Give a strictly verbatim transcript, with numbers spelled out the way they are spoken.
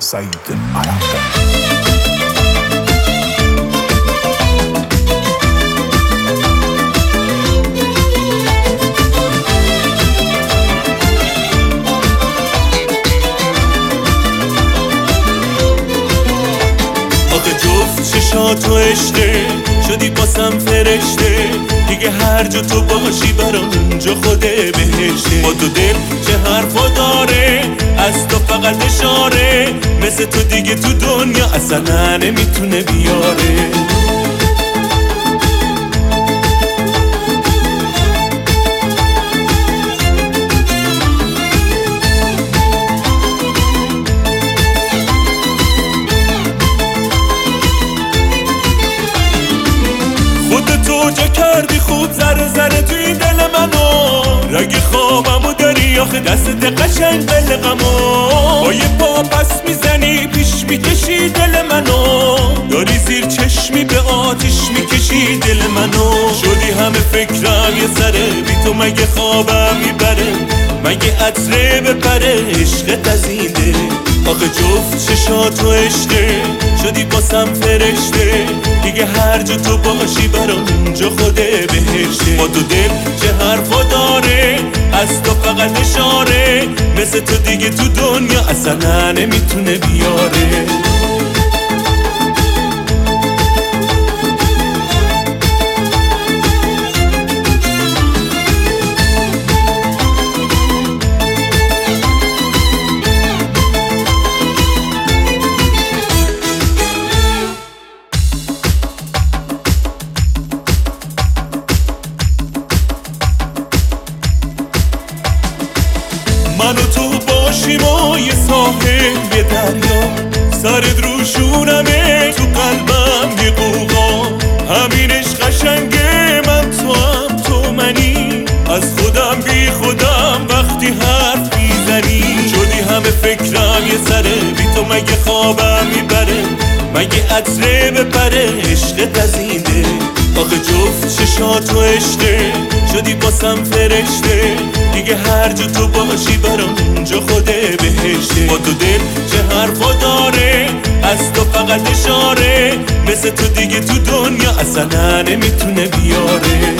سعید عرب. آخه جفت چشاتو عشقه شدی باسم فرشته، دیگه هر جا تو باشی برام اونجا خوده بهشته. با تو دل چه حرفا داره، از تو فقط اشاره، مثل تو دیگه تو دنیا اصلا نمیتونه بیاره. خودتو جا کردی خوب ذره ذره توی دل منو، رگ خوابمو داری آخه دستت قشنگ بلغمو. با یه پا پس میزنی پیش میکشی دل منو، داری زیر چشمی به آتیش میکشی دل منو. شدی همه فکرم یه سره، بی تو مگه خوابم میبره، مگه عطره بپره عشقت از این دل. آخه جفت چشاتو عشقه شدی باسم فرشته، دیگه هر جا تو باشی برام اونجا خوده بهشته. با تو دل چه حرفا داره، از تو فقط اشاره، مثل تو دیگه تو دنیا اصلا نمیتونه بیاره. من و تو باشیم و یه ساحل یه دریا، سرت روشونمه تو قلبم یه قوقا. همینش قشنگه من تو هم تو منی، از خودم بی خودم وقتی حرف میزنی. شدی همه فکرم یه سره، بی تو مگه خوابم میبره، مگه عطره بپره عشقت از این دل. آخه جفت چشاتو عشقه شدی باسم فرشته، دیگه هر جا تو باشی برام اونجا خوده بهشته. با تو دل چه حرفا داره، از تو فقط اشاره، مثل تو دیگه تو دنیا اصلا نمیتونه بیاره.